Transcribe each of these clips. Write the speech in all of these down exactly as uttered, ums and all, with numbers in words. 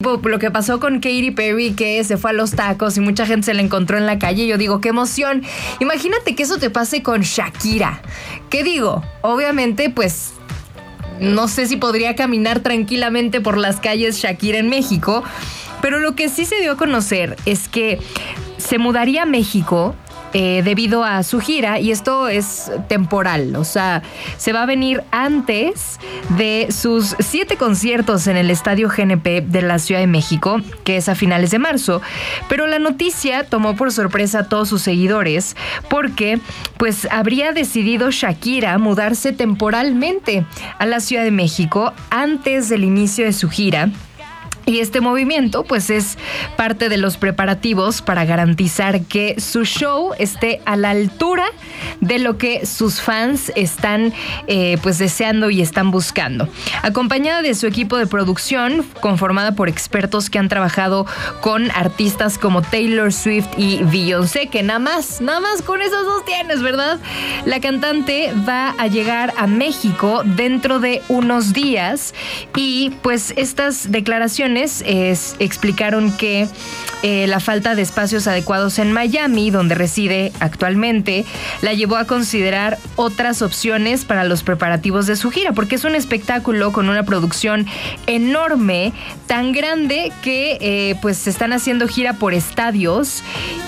tipo lo que pasó con Katy Perry, que se fue a los tacos y mucha gente se la encontró en la calle. Yo digo, qué emoción. Imagínate que eso te pase con Shakira. ¿Qué digo? Obviamente, pues, no sé si podría caminar tranquilamente por las calles Shakira en México, pero lo que sí se dio a conocer es que se mudaría a México Eh, debido a su gira, y esto es temporal, o sea, se va a venir antes de sus siete conciertos en el Estadio G N P de la Ciudad de México, que es a finales de marzo. Pero la noticia tomó por sorpresa a todos sus seguidores porque pues habría decidido Shakira mudarse temporalmente a la Ciudad de México antes del inicio de su gira. Y este movimiento pues es parte de los preparativos para garantizar que su show esté a la altura de lo que sus fans están eh, pues deseando y están buscando. Acompañada de su equipo de producción, conformada por expertos que han trabajado con artistas como Taylor Swift y Beyoncé, que nada más, nada más con esos dos tienes, ¿verdad? La cantante va a llegar a México dentro de unos días y pues estas declaraciones Es, explicaron que eh, la falta de espacios adecuados en Miami, donde reside actualmente, la llevó a considerar otras opciones para los preparativos de su gira, porque es un espectáculo con una producción enorme, tan grande que eh, pues se están haciendo gira por estadios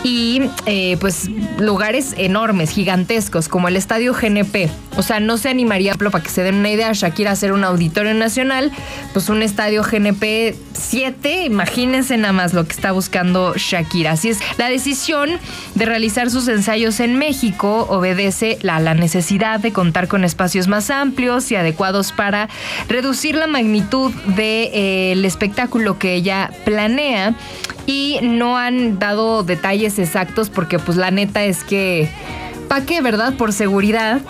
y eh, pues lugares enormes, gigantescos, como el Estadio G N P. O sea, no se animaría, para que se den una idea, Shakira hacer un auditorio nacional, pues un Estadio G N P siete, imagínense nada más lo que está buscando Shakira. Así es, la decisión de realizar sus ensayos en México obedece a la necesidad de contar con espacios más amplios y adecuados para reducir la magnitud del de, eh, espectáculo que ella planea, y no han dado detalles exactos porque pues la neta es que ¿pa' qué, verdad? Por seguridad.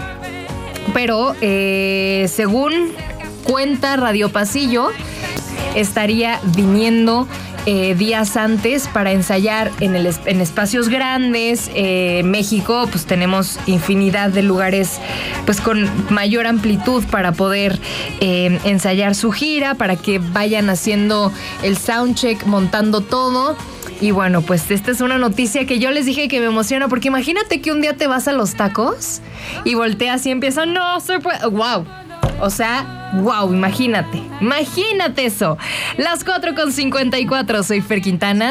Pero eh, según cuenta Radio Pasillo, estaría viniendo eh, días antes para ensayar en, el, en espacios grandes. Eh, México, pues tenemos infinidad de lugares pues con mayor amplitud para poder eh, ensayar su gira, para que vayan haciendo el soundcheck, montando todo. Y bueno, pues esta es una noticia que yo les dije que me emociona, porque imagínate que un día te vas a los tacos y volteas y empiezan, no se puede, wow. O sea, wow, imagínate, imagínate eso. Las cuatro con cincuenta y cuatro, soy Fer Quintana.